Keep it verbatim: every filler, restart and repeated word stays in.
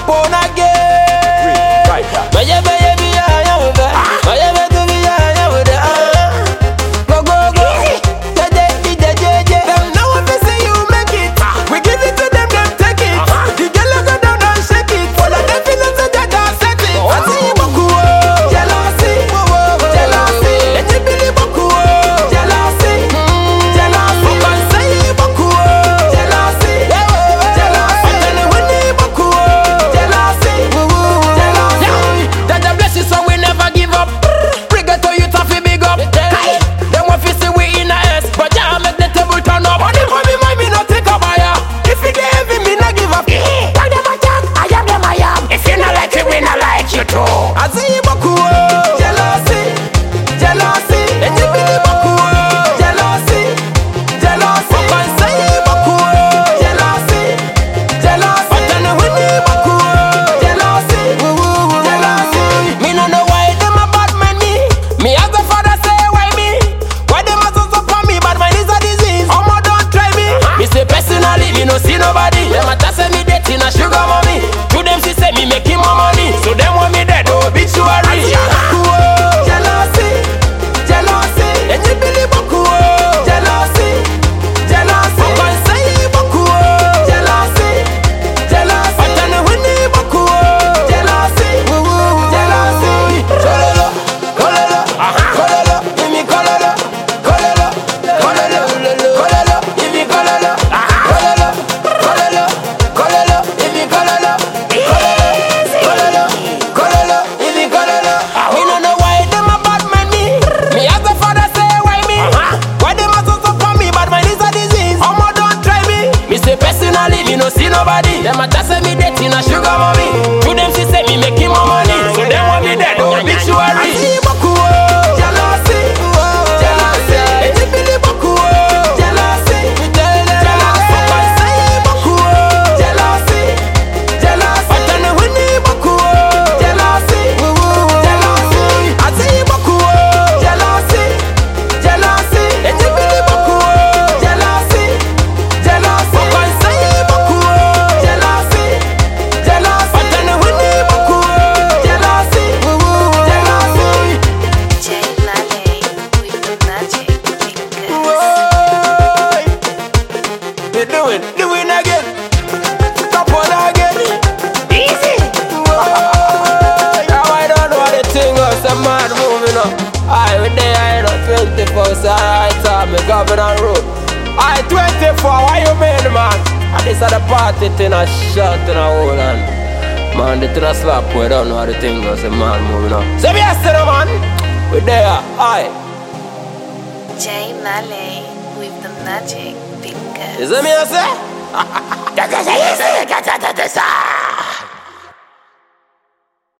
on again. Right now. Baye baye biya ya wude. Baye bedu biya ya wude. Go go go. Jeje jeje jeje. Them know if they see you make it, we give it to them, them take it. The girl go down and shake it. All of them feelings so that they set it. I see you boku o. Jealousy, jealousy. Let me believe boku o. Jealousy, jealousy. Come say you boku o. Jealousy, jealousy. I'm telling you we boku o. Jealousy, jealousy. That the blessings so we never give up. Bring it to you to fi big up. Them want fi see we in a S, but yeah make the table turn up. Money for me, money me no take a buyer. If you get heavy, me no give up. Tell them I can, I am them I am. If you not like it, we not like you too. I see you boku o. Jealousy, jealousy. And you believe boku o. Jealousy, jealousy. Come say you boku o. Jealousy, jealousy. I'm telling you we boku o. Jealousy, jealousy. Me no know why them a bad man me. Me as the father say why me? Why them a so so for me? Bad mind is a disease. Omo don't try me. Me say personally me no see nobody. Them a tell say me dating a sugar mommy. To them she say me making more money. So them want me dead obituary. Jealousy, jealousy. And you believe boku o. Jealousy, jealousy. Come say you boku o. Jealousy, jealousy. I'm telling you we need boku o. Jealousy, jealousy. Kololo, kololo, kololo. Give me kololo, kololo, kololo, kololo. Give me kololo, kololo, kololo, kololo. Give me kololo, kololo, kololo. Give me kololo. Me no know why them a bad man me. Me as a father say why me? Why them a so so for me? Bad mind is a disease. Omo don't try me. Me say personally me no see nobody. Them a just say me dating a sugar mommy. To them she say me making more money. So them want me dead obituary. I see you boku o. Jealousy, jealousy. And you believe boku o. Jealousy, jealousy. Come say you boku o. Jealousy, jealousy. I'm telling you we need boku o. Jealousy, jealousy. I see you boku o. Jealousy, jealousy. And you believe boku o. Jealousy, jealousy. Come say you boku o. Jealousy, jealousy. I'm telling you we need boku o. Jealousy, jealousy. Jay Lale with the magic fingers. Boy, you doing, doing again. Top on again. Easy. Boy, now I don't know the thing of some mad moving up. I with there, I know twenty-four, so I time me governor road. I twenty-four, why you mean, man? And this are the party thing, I shot in a hole and man, the thing a slap, we don't know the thing of some man moving up. So me yesterday, man, we there, I. Jay Lale with the magic fingers. Is that me, I say? That's the